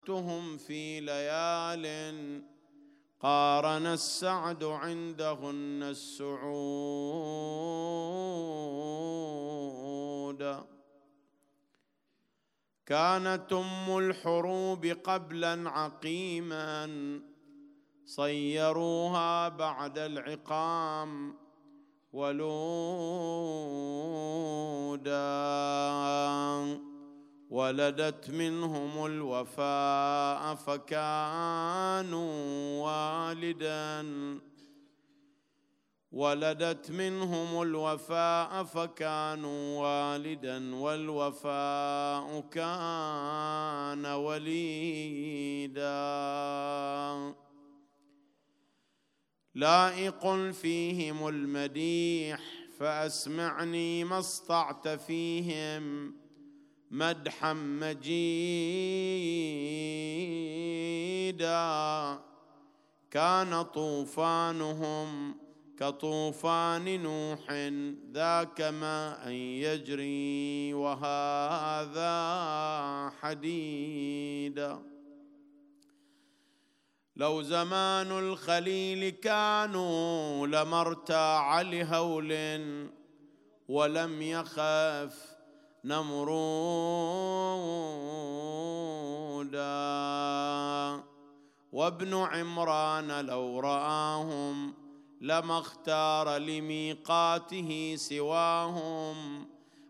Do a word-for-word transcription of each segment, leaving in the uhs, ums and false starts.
تهم في ليال قارن السعد عندهن السعود. كانت أم الحروب قبلا عقيما صيروها بعد العقام ولودا. ولدت منهم الوفاء فكانوا والدا ولدت منهم الوفاء فكانوا والدا والوفاء كان وليدا. لائق فيهم المديح فأسمعني ما استطعت فيهم مدحا مجيدا. كان طوفانهم كطوفان نوح ذاك ماء يجري وهذا حديدا. لو زمان الخليل كانوا لما ارتاع لهول ولم يخف نمرودا. وابن عمران لو رآهم لما اختار لميقاته سواهم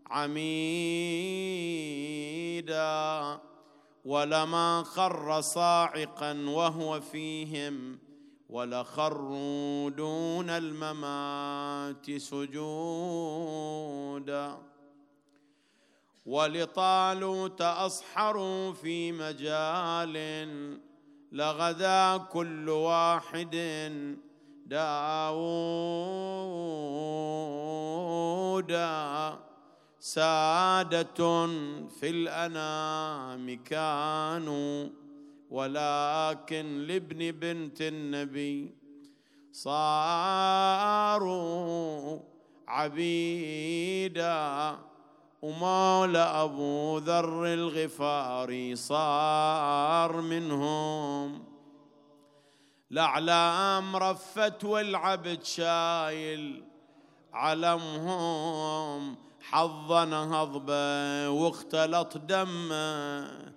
عميدا. ولما خر صاعقا وهو فيهم ولخروا دون الممات سجودا. ولطالوت أصحروا في مجال لغدا كل واحد داودا. سادة في الأنام كانوا ولكن لابن بنت النبي صاروا عبيدا. ومولى أبو ذر الغفاري صار منهم. الأعلام رفت والعبد شايل علمهم حظا هضبة واختلط دمه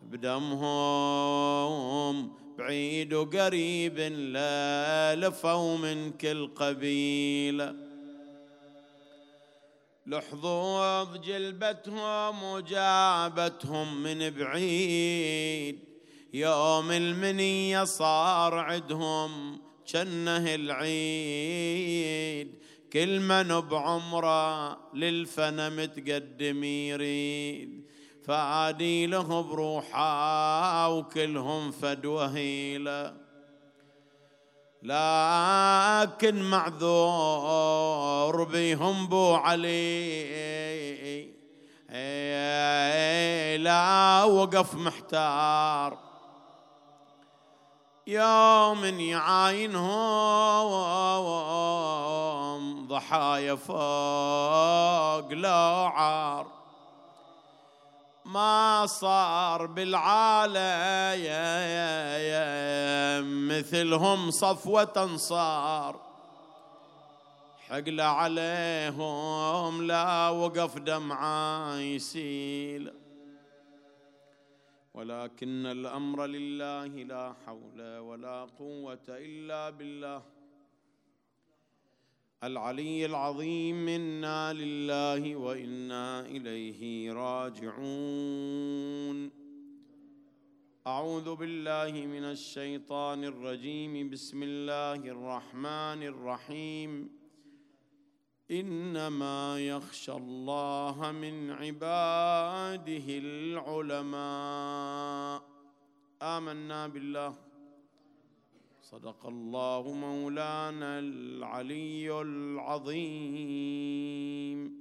بدمهم. بعيد وقريب لا لفوا من كل قبيلة. لحظوظ جلبتهم وجابتهم من بعيد. يوم المنية صار عدهم جنه العيد. كل من بعمره للفنا متقدم يريد فادي له بروحه وكلهم فدوهيله. لكن معذور بيهم بو علي لا وقف محتار. يوم يعاينهم ضحايا فوق لا عار. ما صار بالعالم مثلهم صفوة أنصار. حقل عليهم لا وقف دمعة يسيل. ولكن الأمر لله لا حول ولا قوة إلا بالله العلي العظيم. إنا لله وإنا إليه راجعون. أعوذ بالله من الشيطان الرجيم. بسم الله الرحمن الرحيم. إنما يخشى الله من عباده العلماء. آمنا بالله. صدق الله مولانا العلي العظيم.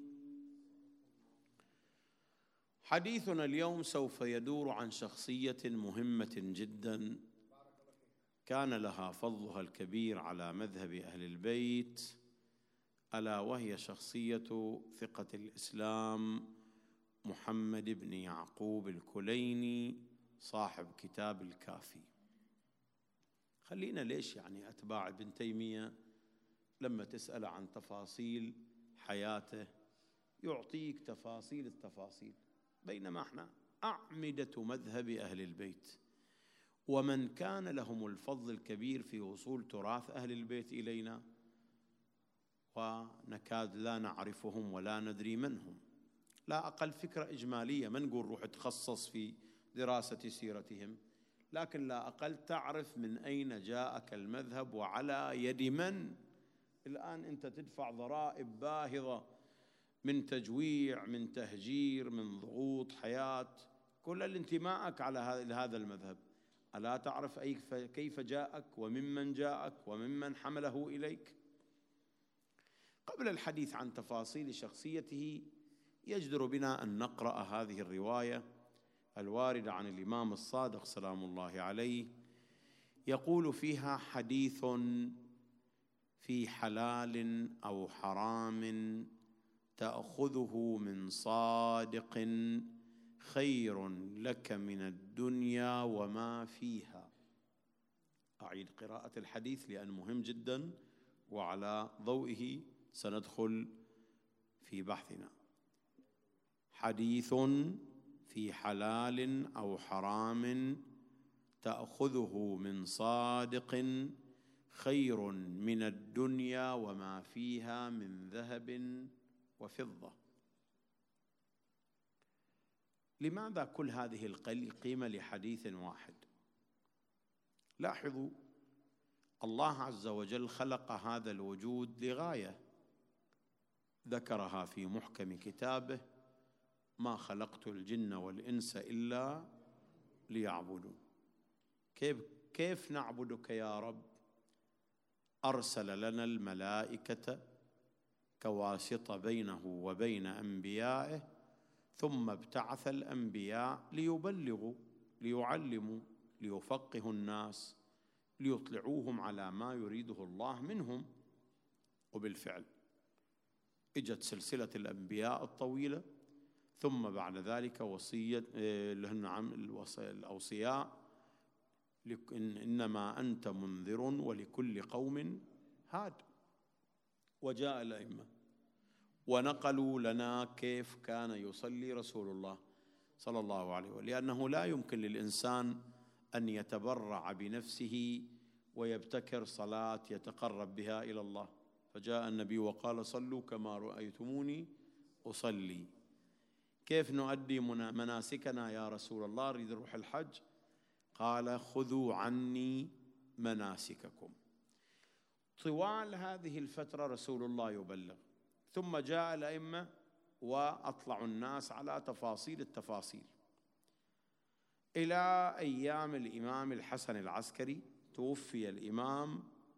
حديثنا اليوم سوف يدور عن شخصية مهمة جدا كان لها فضلها الكبير على مذهب أهل البيت، ألا وهي شخصية ثقة الإسلام محمد بن يعقوب الكليني صاحب كتاب الكافي. خلينا ليش يعني أتباع ابن تيمية لما تسأل عن تفاصيل حياته يعطيك تفاصيل التفاصيل، بينما احنا أعمدة مذهب أهل البيت ومن كان لهم الفضل الكبير في وصول تراث أهل البيت إلينا ونكاد لا نعرفهم ولا ندري من هم. لا أقل فكرة إجمالية، ما نقول روح تخصص في دراسة سيرتهم، لكن لا أقل تعرف من أين جاءك المذهب وعلى يد من. الآن أنت تدفع ضرائب باهظة من تجويع، من تهجير، من ضغوط حياة، كل الانتماءك على هذا المذهب. ألا تعرف كيف جاءك وممن جاءك وممن حمله إليك؟ قبل الحديث عن تفاصيل شخصيته يجدر بنا أن نقرأ هذه الرواية الواردة عن الإمام الصادق سلام الله عليه، يقول فيها: حديث في حلال أو حرام تأخذه من صادق خير لك من الدنيا وما فيها. أعيد قراءة الحديث لأن مهم جدا وعلى ضوئه سندخل في بحثنا. حديث في حلال أو حرام تأخذه من صادق خير من الدنيا وما فيها من ذهب وفضة. لماذا كل هذه القيمة لحديث واحد؟ لاحظوا، الله عز وجل خلق هذا الوجود لغاية ذكرها في محكم كتابه: ما خلقت الجن والإنس إلا ليعبدون. كيف كيف نعبدك يا رب؟ أرسل لنا الملائكة كواسطة بينه وبين أنبيائه، ثم ابتعث الأنبياء ليبلغوا، ليعلموا، ليفقهوا الناس، ليطلعوهم على ما يريده الله منهم. وبالفعل اجت سلسلة الأنبياء الطويلة، ثم بعد ذلك وصية لهن عم الأوصياء: إنما أنت منذر ولكل قوم هاد. وجاء الأئمة ونقلوا لنا كيف كان يصلي رسول الله صلى الله عليه وسلم، لأنه لا يمكن للإنسان أن يتبرع بنفسه ويبتكر صلاة يتقرب بها إلى الله. فجاء النبي وقال: صلوا كما رأيتموني أصلي. كيف نؤدي مناسكنا يا رسول الله؟ أريد نروح الحج. قال: خذوا عني مناسككم. طوال هذه الفترة رسول الله يبلغ، ثم جاء الأئمة وأطلعوا الناس على تفاصيل التفاصيل إلى أيام الإمام الحسن العسكري. توفي الإمام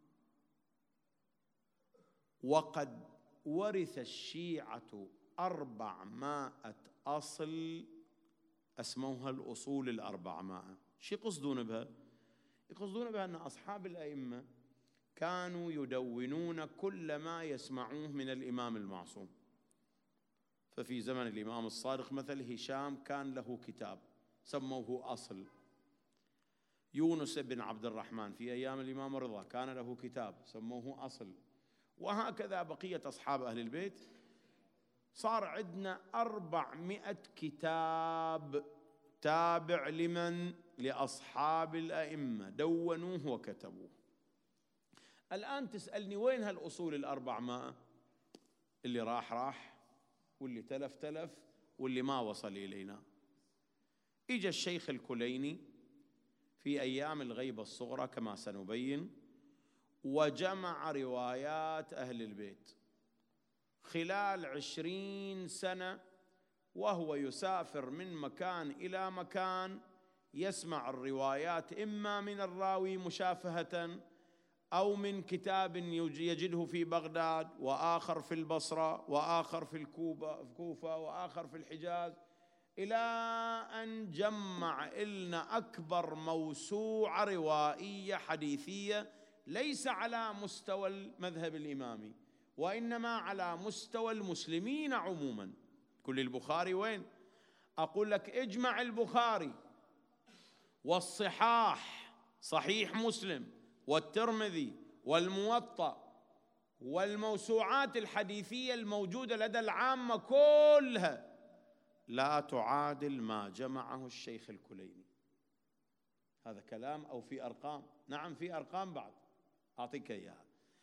وقد ورث الشيعة أربعمائة أصل أسموها الأصول الأربعمائة. شو يقصدون بها؟ يقصدون بها أن أصحاب الأئمة كانوا يدونون كل ما يسمعوه من الإمام المعصوم. ففي زمن الإمام الصادق مثل هشام كان له كتاب سموه أصل. يونس بن عبد الرحمن في أيام الإمام الرضا كان له كتاب سموه أصل. وهكذا بقية أصحاب أهل البيت. صار عندنا أربعمائة كتاب تابع لمن؟ لأصحاب الأئمة، دونوه وكتبوه. الآن تسألني وين هالأصول الأربعمائة؟ اللي راح راح، واللي تلف تلف، واللي ما وصل إلينا. إجا الشيخ الكليني في أيام الغيبة الصغرى كما سنبين، وجمع روايات أهل البيت خلال عشرين سنة، وهو يسافر من مكان إلى مكان يسمع الروايات إما من الراوي مشافهة أو من كتاب يجده في بغداد، وآخر في البصرة، وآخر في الكوفة، وآخر في الحجاز، إلى أن جمع إلنا أكبر موسوعة روائية حديثية ليس على مستوى المذهب الإمامي وإنما على مستوى المسلمين عموما. كل البخاري وين؟ أقول لك اجمع البخاري والصحاح صحيح مسلم والترمذي والموطأ والموسوعات الحديثية الموجودة لدى العامة كلها لا تعادل ما جمعه الشيخ الكليني. هذا كلام أو في أرقام؟ نعم في أرقام بعد أعطيك إياها.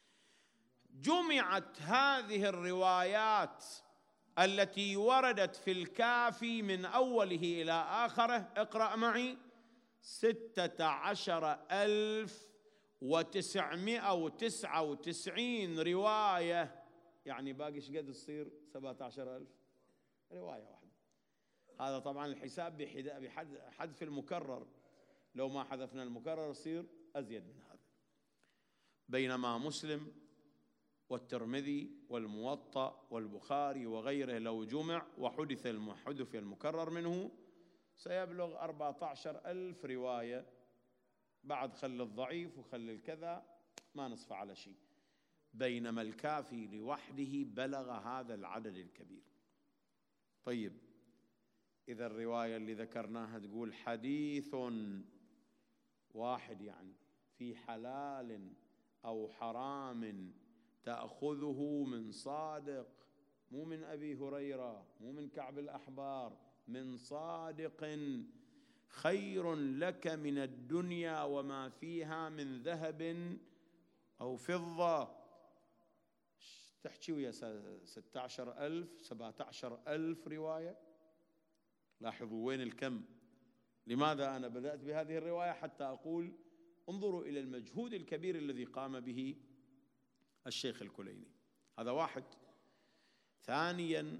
جمعت هذه الروايات التي وردت في الكافي من أوله إلى آخره، اقرأ معي، ستة عشر ألف وتسعمائة وتسعة وتسعين رواية. يعني باقي ايش قد تصير؟ سبعة عشر ألف رواية واحدة. هذا طبعا الحساب بحذف المكرر، لو ما حذفنا المكرر يصير أزيد من هذا. بينما مسلم والترمذي والموطأ والبخاري وغيره لو جمع وحدث المحدث المكرر منه سيبلغ أربعة عشر ألف رواية، بعد خل الضعيف وخل الكذا ما نصف على شيء. بينما الكافي لوحده بلغ هذا العدد الكبير. طيب إذا الرواية اللي ذكرناها تقول حديث واحد، يعني في حلال أو حرام تأخذه من صادق، مو من أبي هريرة، مو من كعب الأحبار، من صادق، خير لك من الدنيا وما فيها من ذهب أو فضة. تحكي ويا ستة عشر ألف سبعة عشر ألف رواية. لاحظوا وين الكم. لماذا أنا بدأت بهذه الرواية؟ حتى أقول انظروا إلى المجهود الكبير الذي قام به الشيخ الكليني. هذا واحد. ثانيا،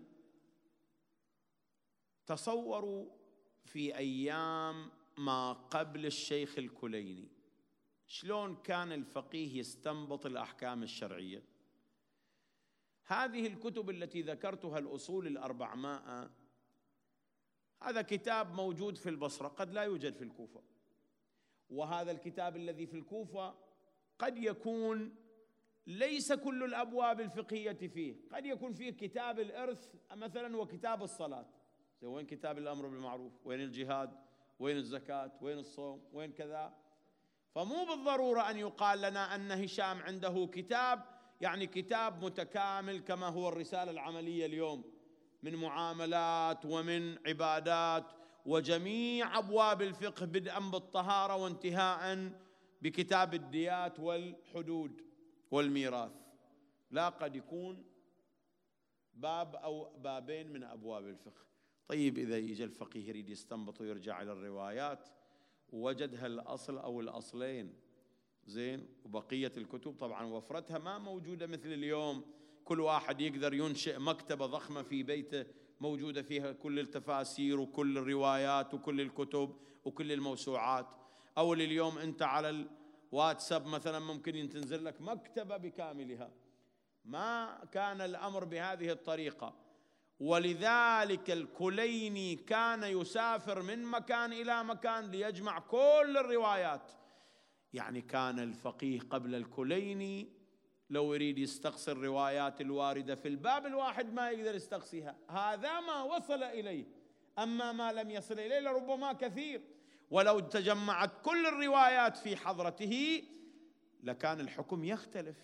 تصوروا في أيام ما قبل الشيخ الكليني شلون كان الفقيه يستنبط الأحكام الشرعية. هذه الكتب التي ذكرتها الأصول الأربعمائة، هذا كتاب موجود في البصرة قد لا يوجد في الكوفة، وهذا الكتاب الذي في الكوفة قد يكون ليس كل الأبواب الفقهية فيه، قد يكون فيه كتاب الإرث مثلا وكتاب الصلاة. وين كتاب الأمر بالمعروف؟ وين الجهاد؟ وين الزكاة؟ وين الصوم؟ وين كذا؟ فمو بالضرورة أن يقال لنا أن هشام عنده كتاب يعني كتاب متكامل كما هو الرسالة العملية اليوم، من معاملات ومن عبادات وجميع أبواب الفقه بدءا بالطهارة وانتهاء بكتاب الديات والحدود والميراث. لا، قد يكون باب أو بابين من أبواب الفقه. طيب إذا يجي الفقيه يريد يستنبط ويرجع إلى الروايات ووجدها الأصل أو الأصلين زين، وبقية الكتب طبعا وفرتها ما موجودة مثل اليوم، كل واحد يقدر ينشئ مكتبة ضخمة في بيته موجودة فيها كل التفاسير وكل الروايات وكل الكتب وكل الموسوعات. أو اليوم أنت على الواتساب مثلا ممكن تنزل لك مكتبة بكاملها. ما كان الأمر بهذه الطريقة، ولذلك الكليني كان يسافر من مكان إلى مكان ليجمع كل الروايات. يعني كان الفقيه قبل الكليني لو يريد يستقصي الروايات الواردة في الباب الواحد ما يقدر يستقصيها، هذا ما وصل إليه. أما ما لم يصل إليه لربما كثير، ولو تجمعت كل الروايات في حضرته لكان الحكم يختلف.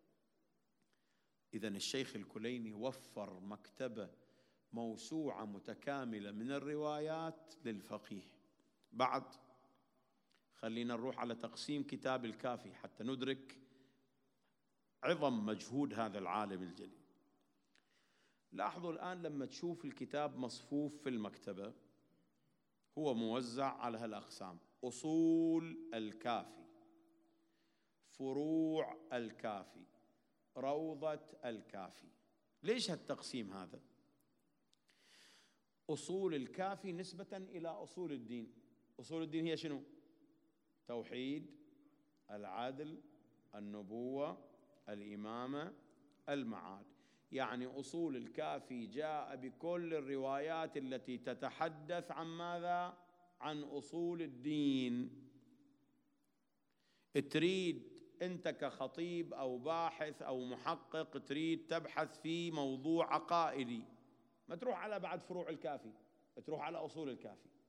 إذن الشيخ الكليني وفر مكتبة موسوعة متكاملة من الروايات للفقيه. بعد خلينا نروح على تقسيم كتاب الكافي حتى ندرك عظم مجهود هذا العالم الجليل. لاحظوا الآن لما تشوف الكتاب مصفوف في المكتبة هو موزع على هالأقسام: أصول الكافي، فروع الكافي، روضة الكافي. ليش هالتقسيم هذا؟ أصول الكافي نسبة إلى أصول الدين. أصول الدين هي شنو؟ توحيد، العدل، النبوة، الإمامة، المعاد. يعني أصول الكافي جاء بكل الروايات التي تتحدث عن ماذا؟ عن أصول الدين. تريد أنت كخطيب أو باحث أو محقق تريد تبحث في موضوع عقائدي، ما تروح على بعد فروع الكافي، تروح على أصول الكافي.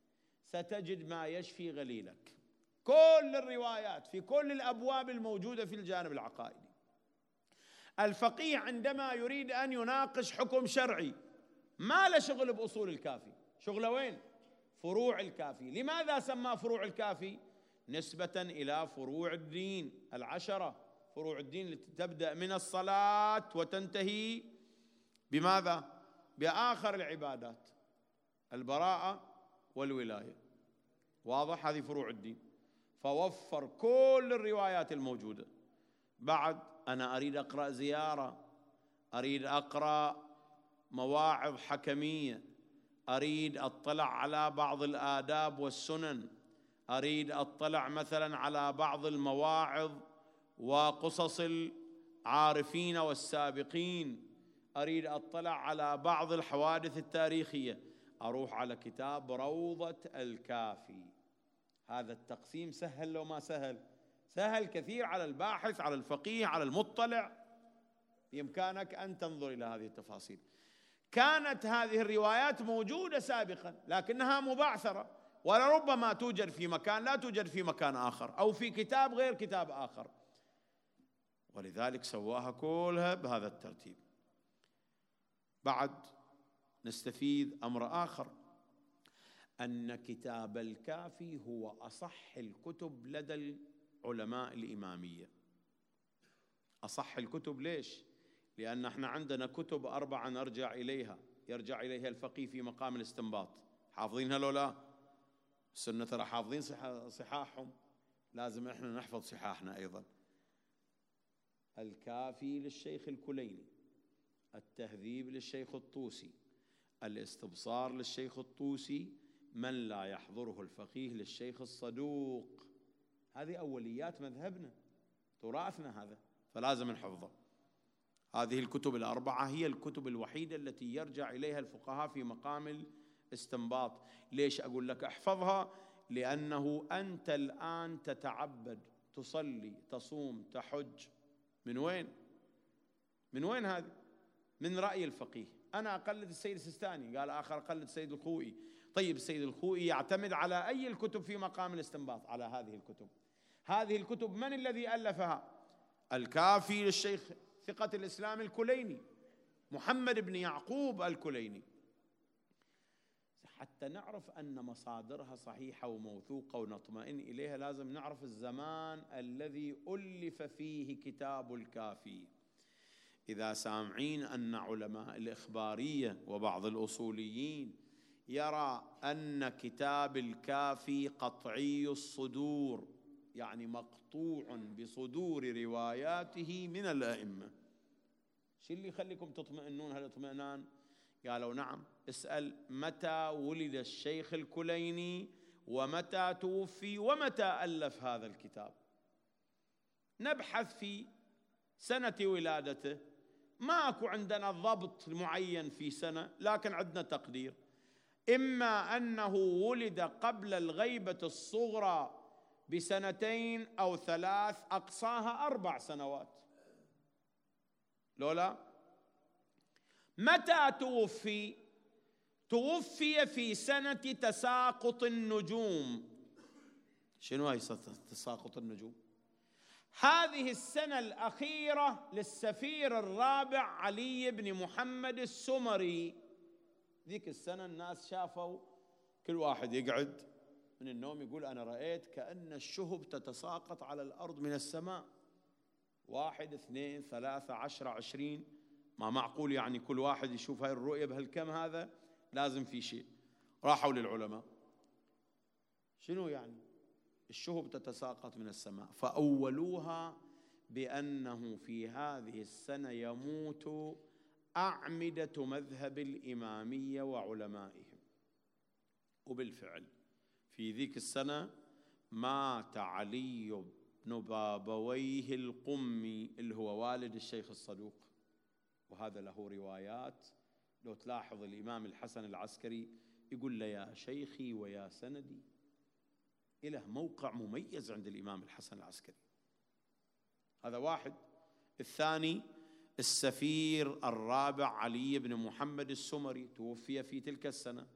ستجد ما يشفي غليلك. كل الروايات في كل الأبواب الموجودة في الجانب العقائدي. الفقيه عندما يريد أن يناقش حكم شرعي ما له شغل بأصول الكافي، شغله وين؟ فروع الكافي. لماذا سمى فروع الكافي؟ نسبة إلى فروع الدين العشرة، فروع الدين التي تبدأ من الصلاة وتنتهي بماذا؟ بآخر العبادات، البراءة والولاية. واضح؟ هذه فروع الدين. فوفر كل الروايات الموجودة. بعد أنا أريد أقرأ زيارة، أريد أقرأ مواعظ حكمية، أريد أطلع على بعض الآداب والسنن، أريد أطلع مثلا على بعض المواعظ وقصص العارفين والسابقين، أريد أطلع على بعض الحوادث التاريخية، أروح على كتاب روضة الكافي. هذا التقسيم سهل لو ما سهل؟ سهل كثير على الباحث، على الفقيه، على المطلع. بإمكانك أن تنظر إلى هذه التفاصيل. كانت هذه الروايات موجودة سابقا لكنها مبعثرة، ولربما توجد في مكان لا توجد في مكان آخر، أو في كتاب غير كتاب آخر، ولذلك سواها كلها بهذا الترتيب. بعد نستفيد أمر آخر، أن كتاب الكافي هو أصح الكتب لدى العلماء الإمامية. أصح الكتب ليش؟ لأن احنا عندنا كتب أربعة نرجع إليها، يرجع إليها الفقيه في مقام الاستنباط. حافظينها لو لا؟ السنة ترى حافظين صحاحهم، لازم احنا نحفظ صحاحنا أيضا. الكافي للشيخ الكليني، التهذيب للشيخ الطوسي، الاستبصار للشيخ الطوسي، من لا يحضره الفقيه للشيخ الصدوق. هذه أوليات مذهبنا، تراثنا هذا، فلازم نحفظه. هذه الكتب الأربعة هي الكتب الوحيدة التي يرجع إليها الفقهاء في مقام الاستنباط. ليش أقول لك احفظها؟ لأنه أنت الآن تتعبد، تصلي، تصوم، تحج، من وين؟ من وين هذه؟ من رأي الفقيه. أنا أقلد السيد السيستاني، قال آخر أقلد السيد الخوئي. طيب السيد الخوئي يعتمد على أي الكتب في مقام الاستنباط؟ على هذه الكتب. هذه الكتب من الذي ألفها؟ الكافي للشيخ ثقة الإسلام الكليني، محمد بن يعقوب الكليني. حتى نعرف أن مصادرها صحيحة وموثوقة ونطمئن إليها لازم نعرف الزمان الذي ألف فيه كتاب الكافي. إذا سامعين أن علماء الإخبارية وبعض الأصوليين يرى أن كتاب الكافي قطعي الصدور، يعني مقطوع بصدور رواياته من الأئمة، شو اللي يخليكم تطمئنون هالاطمئنان؟ قالوا نعم، اسأل متى ولد الشيخ الكليني ومتى توفي ومتى ألف هذا الكتاب. نبحث في سنة ولادته، ماكو عندنا ضبط معين في سنة، لكن عندنا تقدير، إما أنه ولد قبل الغيبة الصغرى بسنتين أو ثلاث، أقصاها أربع سنوات، لولا. متى توفي؟ توفي في سنة تساقط النجوم. شنو هي تساقط النجوم؟ هذه السنة الأخيرة للسفير الرابع علي بن محمد السمري. ذيك السنة الناس شافوا كل واحد يقعد من النوم يقول أنا رأيت كأن الشهب تتساقط على الأرض من السماء، واحد اثنين ثلاثة عشرة عشرين، ما معقول يعني كل واحد يشوف هاي الرؤية بهالكم، هذا لازم في شيء. راحوا للعلماء، شنو يعني الشهب تتساقط من السماء؟ فأولوها بأنه في هذه السنة يموت أعمدة مذهب الإمامية وعلمائهم. وبالفعل في ذيك السنة مات علي بن بابويه القمي اللي هو والد الشيخ الصدوق، وهذا له روايات. لو تلاحظ الإمام الحسن العسكري يقول له يا شيخي ويا سندي، إله موقع مميز عند الإمام الحسن العسكري. هذا واحد. الثاني السفير الرابع علي بن محمد السمري توفي في تلك السنة.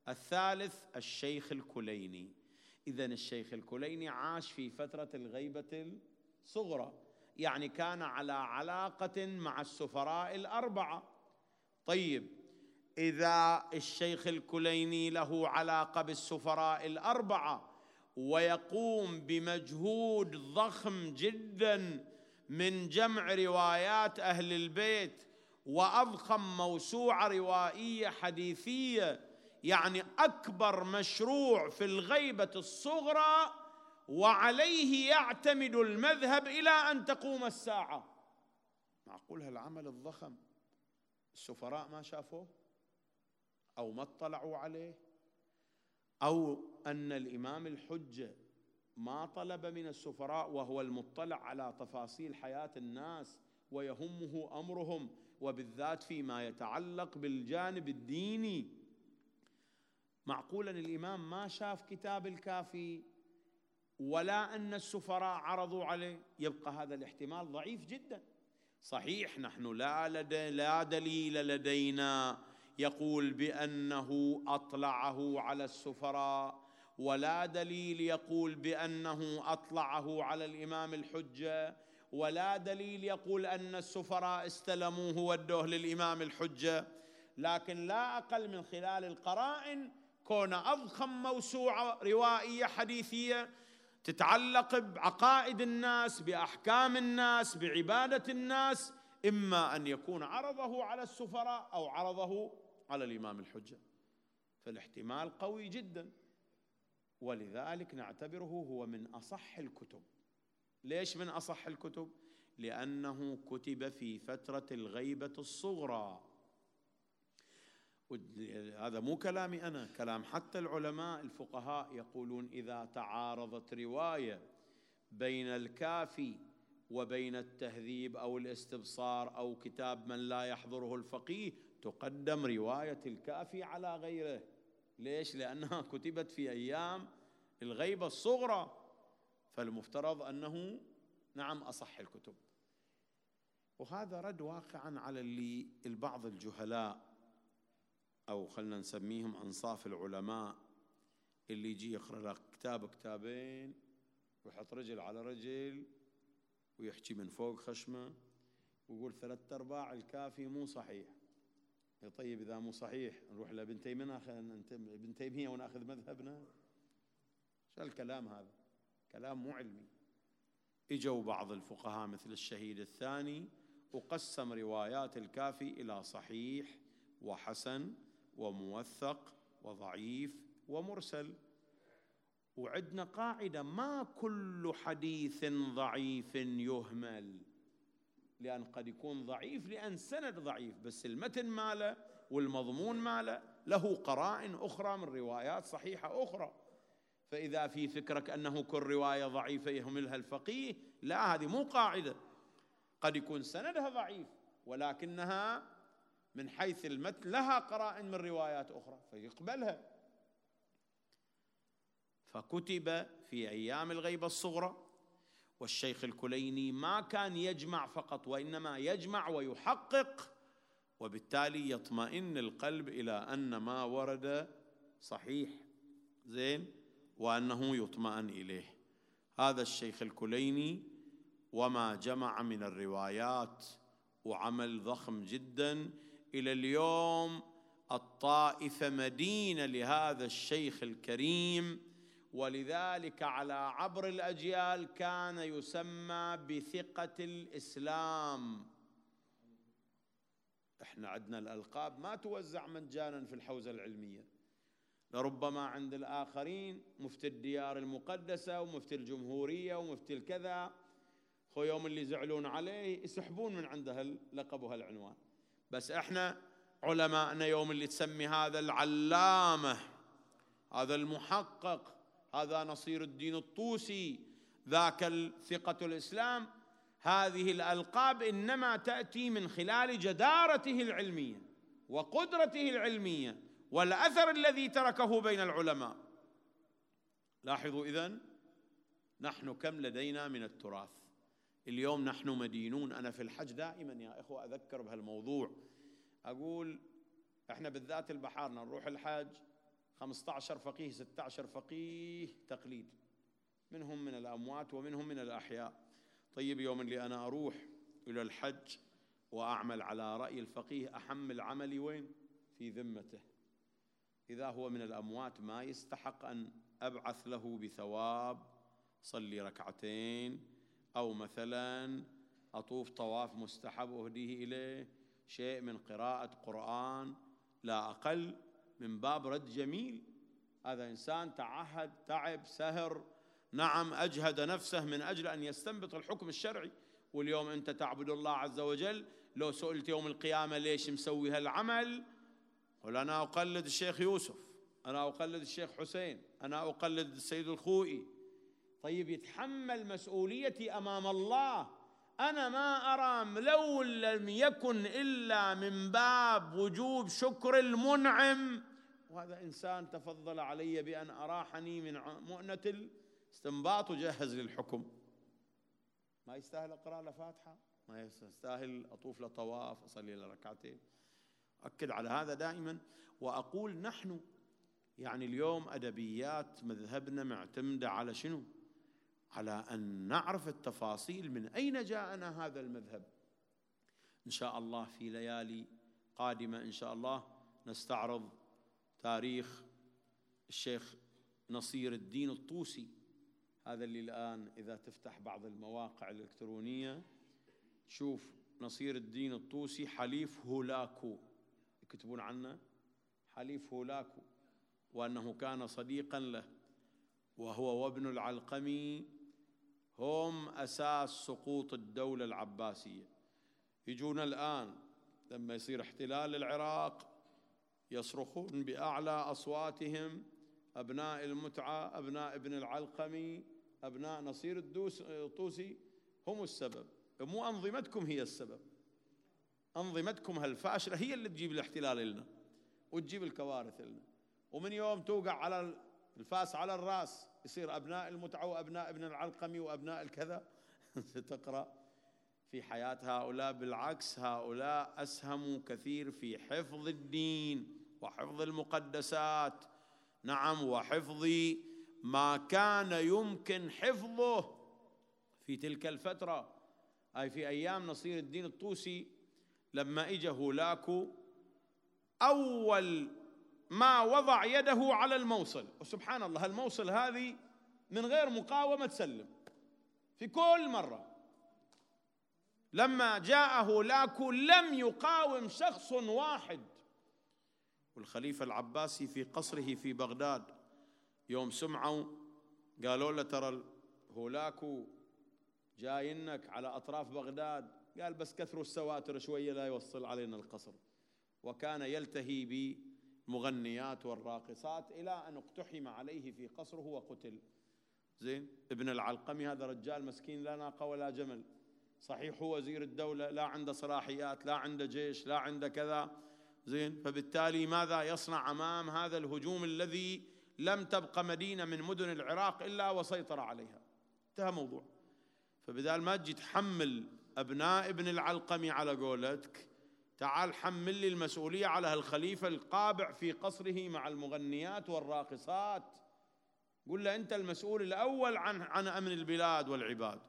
الثالث الشيخ الكليني. إذن الشيخ الكليني عاش في فترة الغيبة الصغرى، يعني كان على علاقة مع السفراء الأربعة. طيب، إذا الشيخ الكليني له علاقة بالسفراء الأربعة ويقوم بمجهود ضخم جدا من جمع روايات أهل البيت وأضخم موسوعة روائية حديثية، يعني أكبر مشروع في الغيبة الصغرى، وعليه يعتمد المذهب إلى أن تقوم الساعة، معقول هالعمل الضخم السفراء ما شافوه أو ما اطلعوا عليه، أو أن الإمام الحجة ما طلب من السفراء وهو المطلع على تفاصيل حياة الناس ويهمه أمرهم، وبالذات فيما يتعلق بالجانب الديني؟ معقولا الإمام ما شاف كتاب الكافي ولا أن السفراء عرضوا عليه؟ يبقى هذا الاحتمال ضعيف جدا. صحيح نحن لا, لدي لا دليل لدينا يقول بأنه أطلعه على السفراء، ولا دليل يقول بأنه أطلعه على الإمام الحجة، ولا دليل يقول أن السفراء استلموه ودوه للإمام الحجة، لكن لا أقل من خلال القرائن كون أضخم موسوعة روائية حديثية تتعلق بعقائد الناس، بأحكام الناس، بعبادة الناس، إما أن يكون عرضه على السفراء أو عرضه على الإمام الحجة، فالاحتمال قوي جدا، ولذلك نعتبره هو من أصح الكتب. ليش من أصح الكتب؟ لأنه كتب في فترة الغيبة الصغرى. هذا مو كلامي أنا، كلام حتى العلماء الفقهاء يقولون إذا تعارضت رواية بين الكافي وبين التهذيب أو الاستبصار أو كتاب من لا يحضره الفقيه، تقدم رواية الكافي على غيره. ليش؟ لأنها كتبت في أيام الغيبة الصغرى، فالمفترض أنه نعم أصح الكتب. وهذا رد واقعا على اللي البعض الجهلاء أو خلنا نسميهم أنصاف العلماء اللي يجي يقرأ لك كتاب كتابين ويحط رجل على رجل ويحكي من فوق خشمه ويقول ثلاثة أرباع الكافي مو صحيح. طيب إذا مو صحيح نروح لابن تيمية ابن تيمية ونأخذ مذهبنا؟ شو الكلام هذا؟ كلام مو علمي. اجوا بعض الفقهاء مثل الشهيد الثاني وقسم روايات الكافي إلى صحيح وحسن وموثق وضعيف ومرسل. وعندنا قاعدة: ما كل حديث ضعيف يهمل، لأن قد يكون ضعيف لأن سند ضعيف بس المتن ماله والمضمون ماله له قرائن أخرى من روايات صحيحة أخرى. فإذا في فكرك أنه كل رواية ضعيفة يهملها الفقيه، لا، هذه مو قاعدة. قد يكون سندها ضعيف ولكنها من حيث المتن لها قرائن من روايات أخرى فيقبلها. فكتب في أيام الغيبة الصغرى، والشيخ الكليني ما كان يجمع فقط وإنما يجمع ويحقق، وبالتالي يطمئن القلب إلى أن ما ورد صحيح زين وأنه يطمئن إليه. هذا الشيخ الكليني وما جمع من الروايات وعمل ضخم جدا. إلى اليوم الطائفة مدينة لهذا الشيخ الكريم، ولذلك على عبر الأجيال كان يسمى بثقة الإسلام. احنا عندنا الألقاب ما توزع مجانا في الحوزة العلمية، لربما عند الآخرين مفتي الديار المقدسة ومفتي الجمهورية ومفتي الكذا، خو يوم اللي يزعلون عليه يسحبون من عنده اللقب وهالعنوان. بس احنا علماءنا يوم اللي تسمي هذا العلامة، هذا المحقق، هذا نصير الدين الطوسي، ذاك الثقة الإسلام، هذه الألقاب إنما تأتي من خلال جدارته العلمية وقدرته العلمية والأثر الذي تركه بين العلماء. لاحظوا إذن نحن كم لدينا من التراث. اليوم نحن مدينون. أنا في الحج دائما يا إخوة أذكر بهالموضوع، أقول إحنا بالذات البحارنا نروح الحج خمسة عشر فقيه ستة عشر فقيه تقليد، منهم من الأموات ومنهم من الأحياء. طيب يوم اللي أنا أروح إلى الحج وأعمل على رأي الفقيه، أحمل عملي وين؟ في ذمته. إذا هو من الأموات ما يستحق أن أبعث له بثواب صلي ركعتين، أو مثلا أطوف طواف مستحب أهديه إليه شيء من قراءة قرآن، لا أقل من باب رد جميل. هذا إنسان تعهد، تعب، سهر، نعم أجهد نفسه من أجل أن يستنبط الحكم الشرعي. واليوم أنت تعبد الله عز وجل، لو سئلت يوم القيامة ليش مسوي هالعمل، قل أنا أقلد الشيخ يوسف، أنا أقلد الشيخ حسين، أنا أقلد السيد الخوئي. طيب يتحمل مسؤوليتي أمام الله. أنا ما أرى لو لم يكن إلا من باب وجوب شكر المنعم، وهذا إنسان تفضل علي بأن أراحني من مؤنة الاستنباط وجهز للحكم. ما يستاهل أقرأ له فاتحة، ما يستاهل أطوف له طواف، أصلي له ركعتين. أكد على هذا دائما. وأقول نحن يعني اليوم أدبيات مذهبنا معتمدة على شنو؟ على أن نعرف التفاصيل من أين جاءنا هذا المذهب. إن شاء الله في ليالي قادمة إن شاء الله نستعرض تاريخ الشيخ نصير الدين الطوسي، هذا اللي الآن إذا تفتح بعض المواقع الإلكترونية شوف نصير الدين الطوسي حليف هولاكو، يكتبون عنه حليف هولاكو، وأنه كان صديقا له، وهو وابن العلقمي هم أساس سقوط الدولة العباسية. يجون الآن لما يصير احتلال العراق يصرخون بأعلى أصواتهم أبناء المتعة، أبناء ابن العلقمي، أبناء نصير الطوسي هم السبب، مو أنظمتكم هي السبب. أنظمتكم هالفاشلة هي اللي تجيب الاحتلال لنا وتجيب الكوارث لنا. ومن يوم توقع على الفاس على الرأس يصير أبناء المتعة وأبناء ابن العلقمي وأبناء الكذا. تقرأ في حياة هؤلاء بالعكس، هؤلاء أسهموا كثير في حفظ الدين وحفظ المقدسات، نعم، وحفظ ما كان يمكن حفظه في تلك الفترة، أي في أيام نصير الدين الطوسي. لما إجا هولاكو أول ما وضع يده على الموصل، وسبحان الله الموصل هذه من غير مقاومة تسلم في كل مرة. لما جاء هولاكو لم يقاوم شخص واحد. والخليفة العباسي في قصره في بغداد يوم سمعوا قالوا له ترى هولاكو جاينك على أطراف بغداد، قال بس كثروا السواتر شوية لا يوصل علينا القصر. وكان يلتهي بمغنيات والراقصات إلى أن اقتحم عليه في قصره وقتل. زين، ابن العلقمي هذا رجال مسكين لا ناقة ولا جمل، صحيح هو وزير الدولة، لا عنده صلاحيات، لا عنده جيش، لا عنده كذا. زين، فبالتالي ماذا يصنع أمام هذا الهجوم الذي لم تبقى مدينة من مدن العراق إلا وسيطر عليها؟ انتهى موضوع. فبدال ما تجي تحمل أبناء ابن العلقمي على قولتك، تعال حمل لي المسؤولية على هالخليفة القابع في قصره مع المغنيات والراقصات، قل له أنت المسؤول الأول عن عن أمن البلاد والعباد.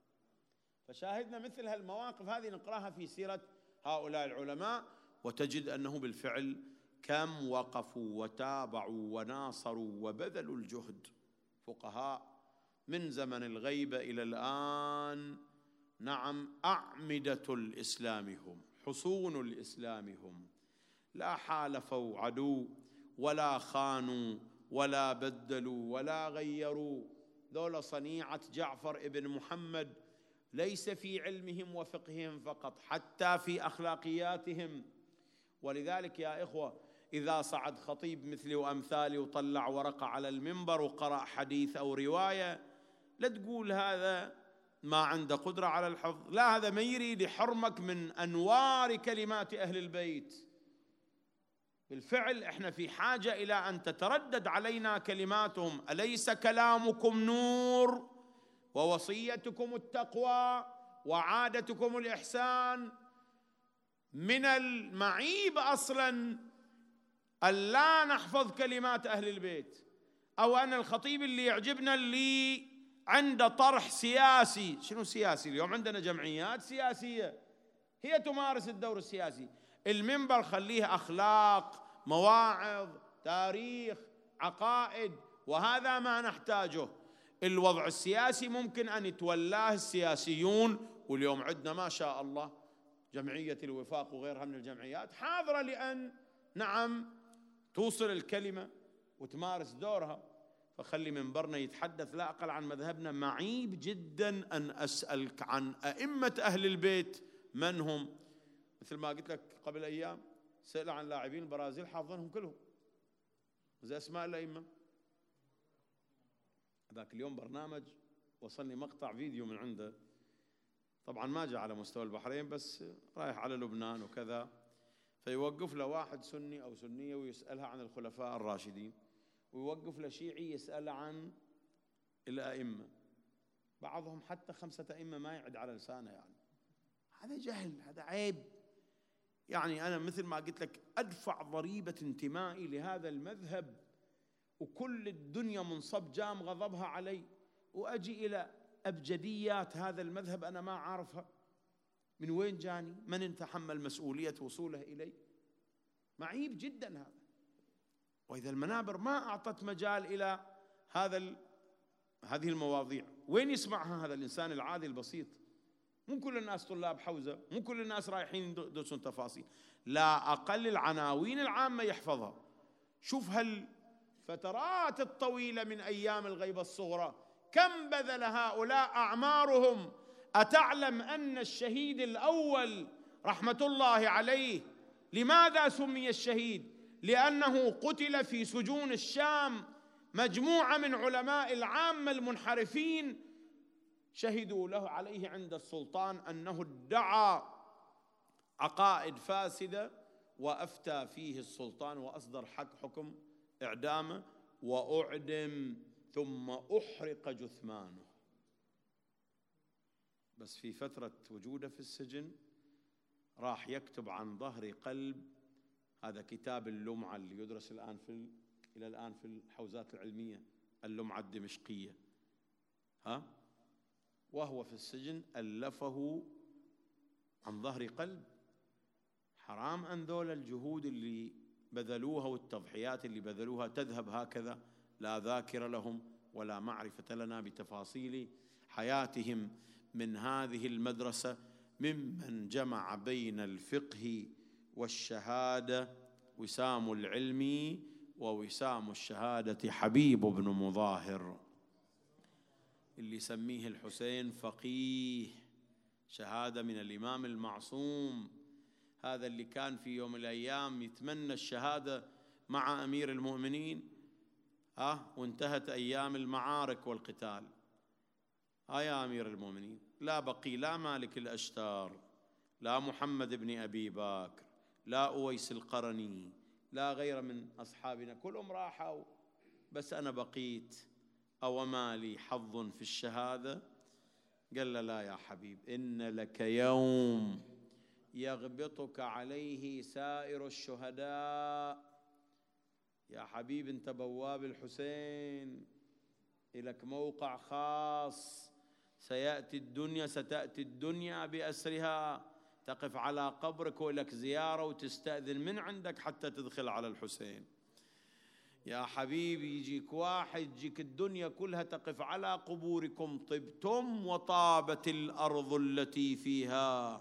فشاهدنا مثل هالمواقف هذه نقراها في سيرة هؤلاء العلماء، وتجد أنه بالفعل كم وقفوا وتابعوا وناصروا وبذلوا الجهد. فقهاء من زمن الغيبة إلى الآن، نعم، أعمدة الإسلام هم، حصون الإسلام هم، لا حالفوا عدو ولا خانوا ولا بدلوا ولا غيروا. ذولا صنيعة جعفر ابن محمد، ليس في علمهم وفقههم فقط، حتى في أخلاقياتهم. ولذلك يا إخوة إذا صعد خطيب مثلي وأمثالي وطلع ورقة على المنبر وقرأ حديث أو رواية، لا تقول هذا ما عنده قدرة على الحفظ، لا، هذا ما يريد يحرمك من أنوار كلمات أهل البيت. بالفعل احنا في حاجة إلى أن تتردد علينا كلماتهم: أليس كلامكم نور ووصيتكم التقوى وعادتكم الإحسان؟ من المعيب أصلا أن لا نحفظ كلمات أهل البيت، أو أن الخطيب اللي يعجبنا اللي عنده طرح سياسي. شنو سياسي؟ اليوم عندنا جمعيات سياسية هي تمارس الدور السياسي. المنبر خليه أخلاق، مواعظ، تاريخ، عقائد، وهذا ما نحتاجه. الوضع السياسي ممكن أن يتولاه السياسيون، واليوم عندنا ما شاء الله جمعية الوفاق وغيرها من الجمعيات حاضرة لأن نعم توصل الكلمة وتمارس دورها. فخلي منبرنا يتحدث لا أقل عن مذهبنا. معيب جدا أن أسألك عن أئمة أهل البيت من هم. مثل ما قلت لك قبل أيام سأل عن لاعبين البرازيل حافظينهم كلهم زي أسماء الأئمة. ذاك اليوم برنامج وصلني مقطع فيديو من عنده، طبعا ما جاء على مستوى البحرين بس رايح على لبنان وكذا، فيوقف له واحد سني أو سنية ويسألها عن الخلفاء الراشدين، ويوقف له شيعي يسأل عن الأئمة، بعضهم حتى خمسة أئمة ما يعد على لسانه. يعني هذا جهل، هذا عيب. يعني أنا مثل ما قلت لك أدفع ضريبة انتمائي لهذا المذهب، وكل الدنيا منصب جام غضبها علي، وأجي إلى أبجديات هذا المذهب أنا ما عارفها من وين جاني، من يتحمل مسؤولية وصوله إلي. معيب جدا هذا. وإذا المنابر ما أعطت مجال إلى هذا هذه المواضيع، وين يسمعها هذا الإنسان العادي البسيط؟ مو كل الناس طلاب حوزة، مو كل الناس رايحين يدرسون تفاصيل، لا أقل العناوين العامة يحفظها. شوف هالفترات الطويلة من أيام الغيبة الصغرى كم بذل هؤلاء أعمارهم. أتعلم أن الشهيد الأول رحمة الله عليه لماذا سمي الشهيد؟ لأنه قتل في سجون الشام. مجموعة من علماء العامة المنحرفين شهدوا له عليه عند السلطان أنه ادعى عقائد فاسدة، وأفتى فيه السلطان وأصدر حق حكم إعدامه، وأعدم ثم أحرق جثمانه. بس في فترة وجوده في السجن راح يكتب عن ظهر قلب، هذا كتاب اللمعة اللي يدرس الآن في إلى الآن في الحوزات العلمية، اللمعة الدمشقية، ها، وهو في السجن ألفه عن ظهر قلب. حرام أن ذول الجهود اللي بذلوها والتضحيات اللي بذلوها تذهب هكذا، لا ذاكرة لهم ولا معرفة لنا بتفاصيل حياتهم. من هذه المدرسة ممن جمع بين الفقه والشهادة وسام العلم ووسام الشهادة حبيب بن مظاهر، اللي يسميه الحسين فقيه، شهادة من الإمام المعصوم. هذا اللي كان في يوم من الأيام يتمنى الشهادة مع أمير المؤمنين، ها، وانتهت أيام المعارك والقتال. ها يا أمير المؤمنين، لا بقي لا مالك الأشتار، لا محمد بن أبي بكر، لا أويس القرني، لا غير من أصحابنا، كلهم راحوا بس أنا بقيت، أو ما لي حظ في الشهادة؟ قال له لا يا حبيب، إن لك يوم يغبطك عليه سائر الشهداء. يا حبيب أنت بواب الحسين، لك موقع خاص، سيأتي الدنيا ستأتي الدنيا بأسرها، تقف على قبرك ولك زيارة وتستأذن من عندك حتى تدخل على الحسين. يا حبيبي يجيك واحد يجيك الدنيا كلها تقف على قبوركم، طبتم وطابت الأرض التي فيها.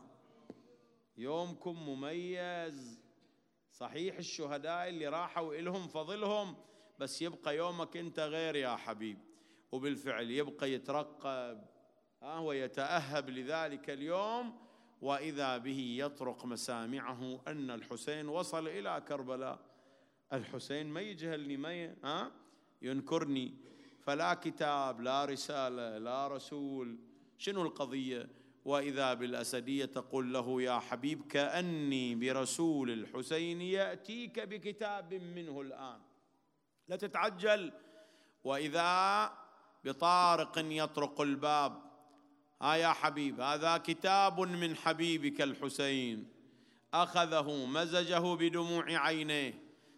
يومكم مميز، صحيح الشهداء اللي راحوا إلهم فضلهم، بس يبقى يومك أنت غير يا حبيب. وبالفعل يبقى يترقب آه ويتأهب لذلك اليوم، وإذا به يطرق مسامعه أن الحسين وصل إلى كربلاء. الحسين ما يجهلني، ما ها ينكرني، فلا كتاب لا رسالة لا رسول. شنو القضية؟ وإذا بالأسدية تقول له يا حبيب كأني برسول الحسين يأتيك بكتاب منه الآن، لا تتعجل. وإذا بطارق يطرق الباب، ها يا حبيب هذا كتاب من حبيبك الحسين، أخذه مزجه بدموع عينيه،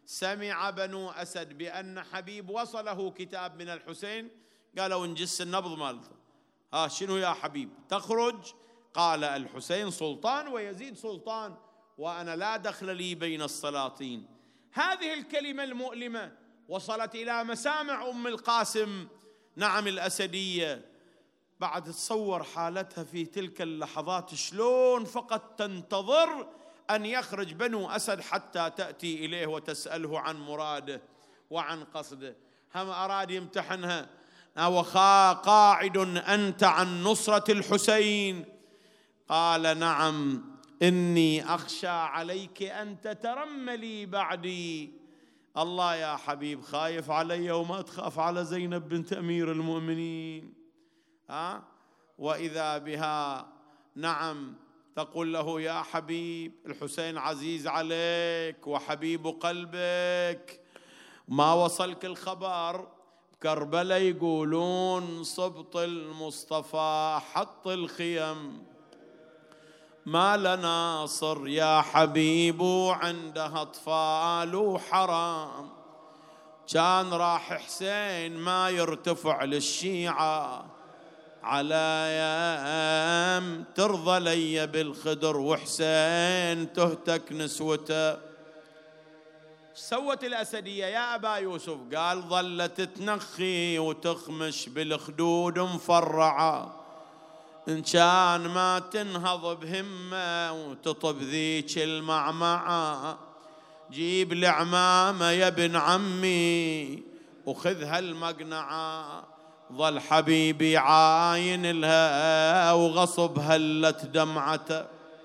سمع بنو أسد بأن حبيب وصله كتاب من الحسين، قالوا نجس النبض مالته، ها شنو يا حبيب تخرج؟ قال الحسين سلطان ويزيد سلطان، وأنا لا دخل لي بين السلاطين. هذه الكلمة المؤلمة وصلت إلى مسامع أم القاسم نعم الأسدية. بعد تصور حالتها في تلك اللحظات شلون فقط تنتظر أن يخرج بنو أسد حتى تأتي إليه وتسأله عن مراده وعن قصده. هم أراد يمتحنها، وخا قاعد أنت عن نصرة الحسين؟ قال نعم، إني أخشى عليك أن تترملي بعدي. الله يا حبيب خايف علي وما تخاف على زينب بنت أمير المؤمنين. ها وإذا بها نعم تقول له يا حبيب الحسين عزيز عليك وحبيب قلبك، ما وصلك الخبر كربلاء يقولون صبط المصطفى حط الخيم، ما لنا صر يا حبيب عندها أطفال وحرام، كان راح حسين ما يرتفع للشيعة على يام، ترضى لي بالخدر وحسين تهتك نسوته. سوت الأسدية يا أبا يوسف؟ قال ظلت تنخي وتخمش بالخدود مفرعة، إن كان ما تنهض بهمة وتطب ذيك المعمعة، جيب العمامة يا ابن عمي وخذها المقنعة. ظل حبيبي عاين لها وغصب هلت دمعته،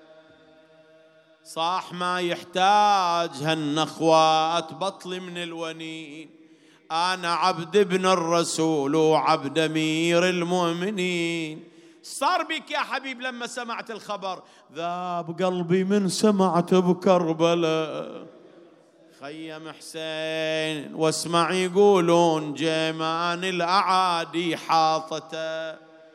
صاح ما يحتاج هالنخوات بطلي من الونين، أنا عبد ابن الرسول وعبد أمير المؤمنين. صار بك يا حبيب لما سمعت الخبر؟ ذاب قلبي من سمعت بكربلاء خيم حسين، واسمع يقولون جيمان الأعادي حاطته.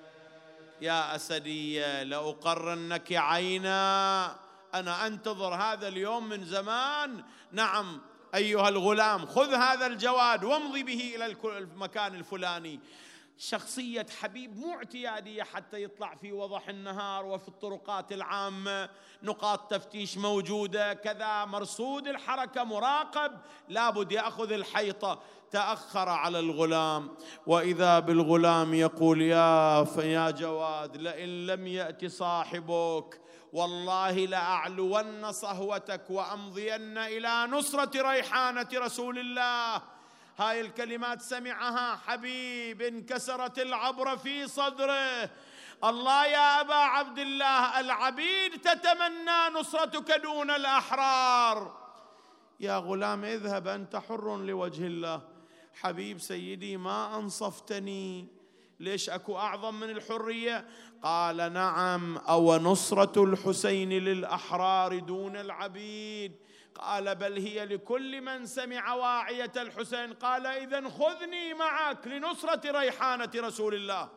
يا أسدية لأقرنك عينا، أنا أنتظر هذا اليوم من زمان. نعم أيها الغلام خذ هذا الجواد وامضي به إلى المكان الفلاني. شخصية حبيب مو اعتيادية حتى يطلع في وضح النهار وفي الطرقات العامة نقاط تفتيش موجودة كذا، مرصود الحركة مراقب، لابد يأخذ الحيطة. تأخر على الغلام، وإذا بالغلام يقول يا فيا جواد لئن لم يأتي صاحبك والله لأعلون صهوتك وأمضين إلى نصرة ريحانة رسول الله. هاي الكلمات سمعها حبيب انكسرت العبرة في صدره. الله يا أبا عبد الله، العبيد تتمنى نصرتك دون الأحرار. يا غلام اذهب أنت حر لوجه الله. حبيب سيدي ما أنصفتني، ليش أكو أعظم من الحرية؟ قال نعم، أو نصرة الحسين للأحرار دون العبيد؟ قال بل هي لكل من سمع واعية الحسين. قال إذن خذني معك لنصرة ريحانة رسول الله.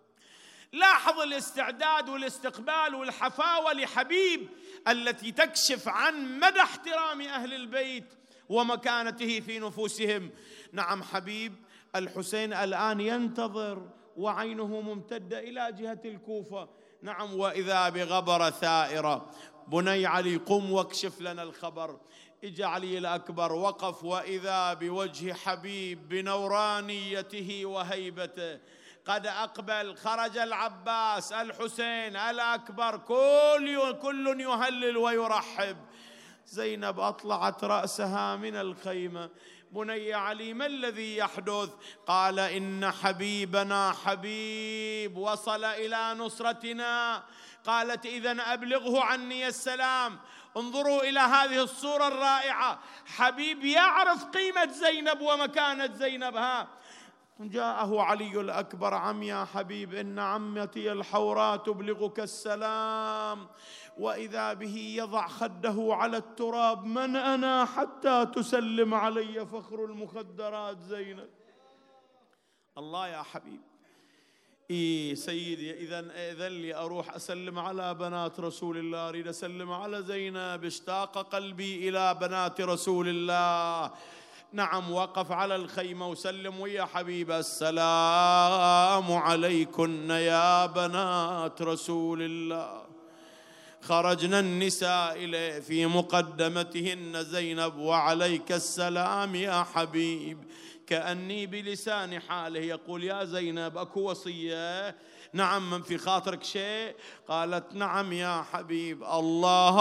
لاحظ الاستعداد والاستقبال والحفاوة لحبيب التي تكشف عن مدى احترام أهل البيت ومكانته في نفوسهم. نعم حبيب الحسين الآن ينتظر وعينه ممتدة إلى جهة الكوفة. نعم وإذا بغبرة ثائرة، بني علي قم واكشف لنا الخبر. إجا علي الأكبر وقف، وإذا بوجه حبيب بنورانيته وهيبته قد أقبل. خرج العباس الحسين الأكبر، كل كل يهلل ويرحب. زينب أطلعت رأسها من الخيمة. بني علي ما الذي يحدث؟ قال إن حبيبنا حبيب وصل إلى نصرتنا. قالت إذن أبلغه عني السلام. انظروا إلى هذه الصورة الرائعة، حبيب يعرف قيمة زينب ومكانة زينب. ها جاءه علي الأكبر، عم يا حبيب إن عمتي الحوراء تبلغك السلام. وإذا به يضع خده على التراب، من أنا حتى تسلم علي فخر المخدرات زينب. الله يا حبيب، إي سيدي، إذن إذن لي أروح أسلم على بنات رسول الله، أريد أسلم على زينب، اشتاق قلبي إلى بنات رسول الله. نعم، وقف على الخيمة وسلم ويا حبيبه: السلام عليكن يا بنات رسول الله. خرجنا النساء إليه، في مقدمتهن زينب: وعليك السلام يا حبيب. كأني بلسان حاله يقول: يا زينب، أكو وصية؟ نعم، من في خاطرك شيء؟ قالت: نعم يا حبيب. الله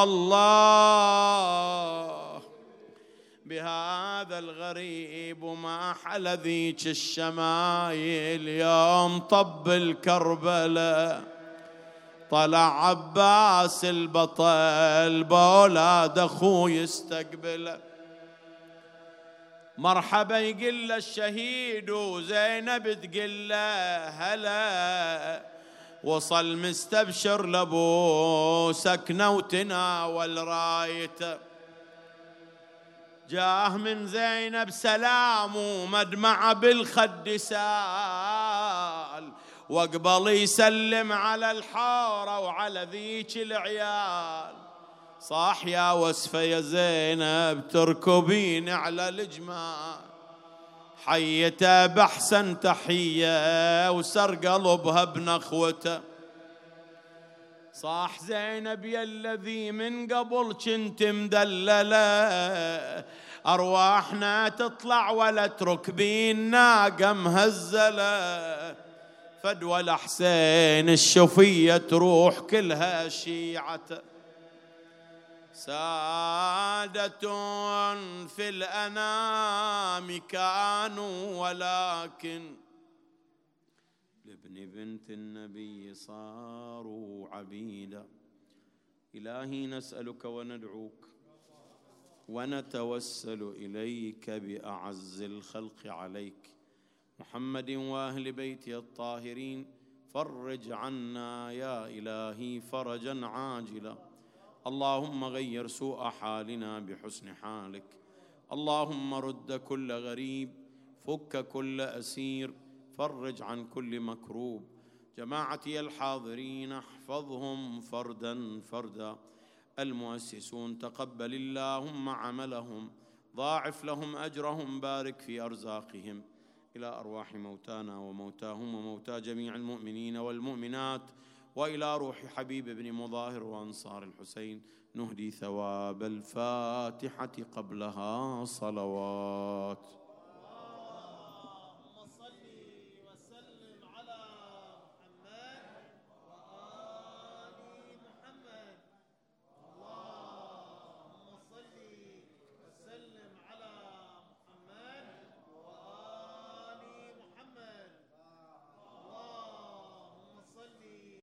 الله بهذا الغريب وما حل ذيك الشمايل، يوم طب الكربلاء طلع عباس البطل بأولاد أخوه يستقبله. مرحبا يقول له الشهيد، وزينب تقول له هلا. وصل مستبشر لابو سكنه وتناول رايته. جاه من زينب سلام ومدمع بالخد سال، وقبل يسلم على الحارة وعلى ذيك العيال. صاح يا وسفة يا زينب تركبين على الجمال، حيته بأحسن تحية وسر قلبها بنخوته. صاح زينب يا الذي من قبل كنت مدللة، أرواحنا تطلع ولا تركبين ناقة مهزلة. فدوى الحسين الشفية تروح كلها شيعته. سادة في الأنام كانوا، ولكن لابن بنت النبي صاروا عبيدا. إلهي نسألك وندعوك ونتوسل إليك بأعز الخلق عليك محمد وأهل بيته الطاهرين. فرج عنا يا إلهي فرجا عاجلا. اللهم غير سوء حالنا بحسن حالك. اللهم رد كل غريب، فك كل أسير، فرج عن كل مكروب. جماعتي الحاضرين احفظهم فردا فردا. المؤسسون تقبل اللهم عملهم، ضاعف لهم أجرهم، بارك في أرزاقهم. إلى أرواح موتانا وموتاهم وموتى جميع المؤمنين والمؤمنات، وإلى روح حبيب بن مظاهر وأنصار الحسين نهدي ثواب الفاتحة قبلها صلوات.